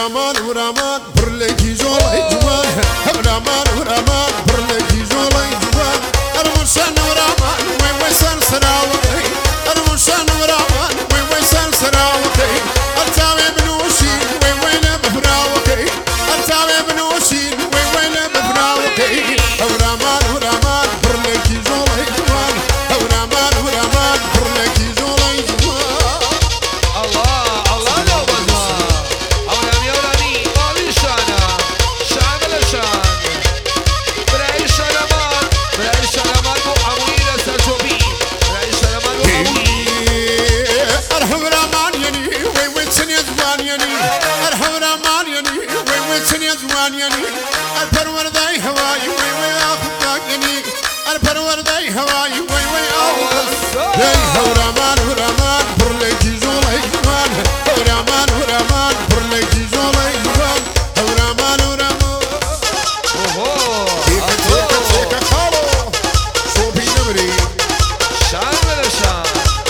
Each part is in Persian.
ورامان ورامان برلكي جولي جوان ورامان ورامان برلكي جولي جوان المشان ورامان ويسان سراوكي المشان ورامان ويسان سراوكي التاوي بنوشي وين بفراوكي التاوي بنوشي وين بفراوكي ورامان ورامان برلكي جولي جوان ورامان ورامان برلكي جولي جوان الله الله لو بزما أولامي أولامي مالي شانا شان بلا شان براي شانمان براي شانمان بو عمويل سرجوبي براي شانمان بو عمويل أرحم رامان يعني وين سني زمان يعني أرحم رامان يعني وين سني زمان يعني البرور ذي هواي وين أخذك يعني البرور ذي هواي وين أخذك ذي هورامان هورامان برلكي جولي جوان هورامان هورامان برلكي جولي جوان هورامان هورامان أوه تيكا تيكا تيكا خالو صوبي نمري شان بلا شان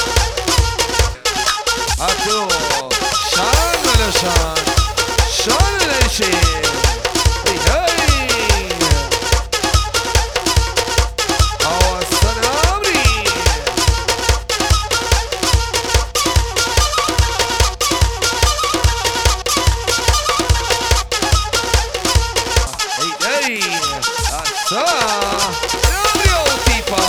أكو شان بلا شان شان بلا شيء هي هي أو السلامري هي هي السلامري أوتيفا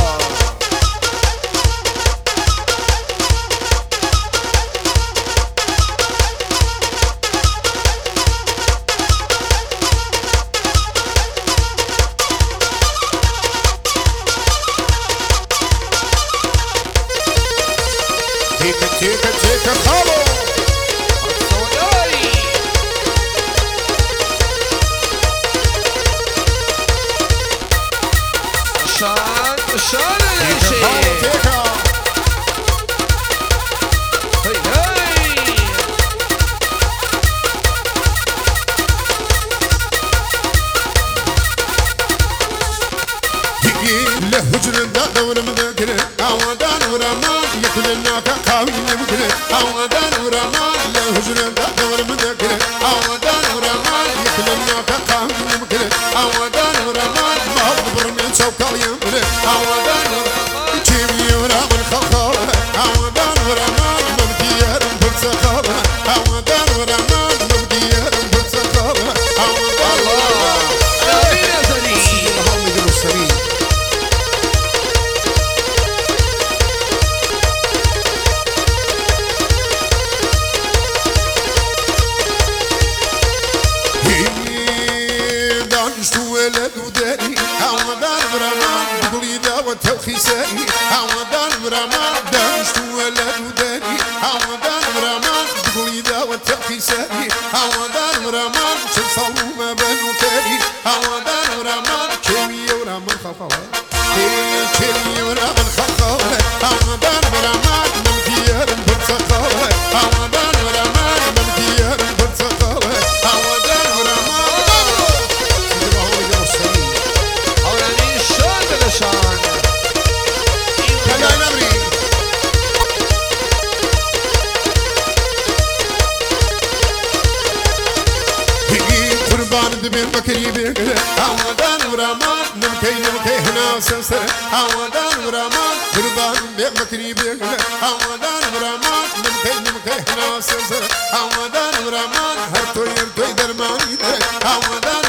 تيكا تيكا تيكا خالو السوداني شان شان تيكا الشيء خالو تيكا هي هي له هجر دور مذكر أودان ورمان يكلنا كقاوي مذكر أودان ورمان له هجر دور مذكر أودان ورمان يكلنا كقاوي مذكر أودان ورمان ما صبر من سوكال يمر أودان ورمان جيبي ورمان خلخال أودان ورمان مبدير بنسخال أودان ورمان مبدير بنسخال أودان ورمان آمين يا سليم محمد المرسلين دانشت ولد وداري عودان برمان بقولي دعوة الخساري عودان برمان دانشت ولد وداري عودان برمان بقولي دعوة الخساري عودان برمان شنصلوا ما بنو كاري عودان برمان كيمي ورمان خلخال كيمي ورمان خلخال عودان برمان من ديار بنسخال عودان برمان من ديار بنسخال عودان برمان أولاني شان بلا شان قربان دبين بكري بيقل عودان ورامان نمكي هنا سنسر عودان ورامان قربان دبين بكري بيقل عودان ورامان نمكي هنا سنسر عودان ورامان هرتوي درماني عودان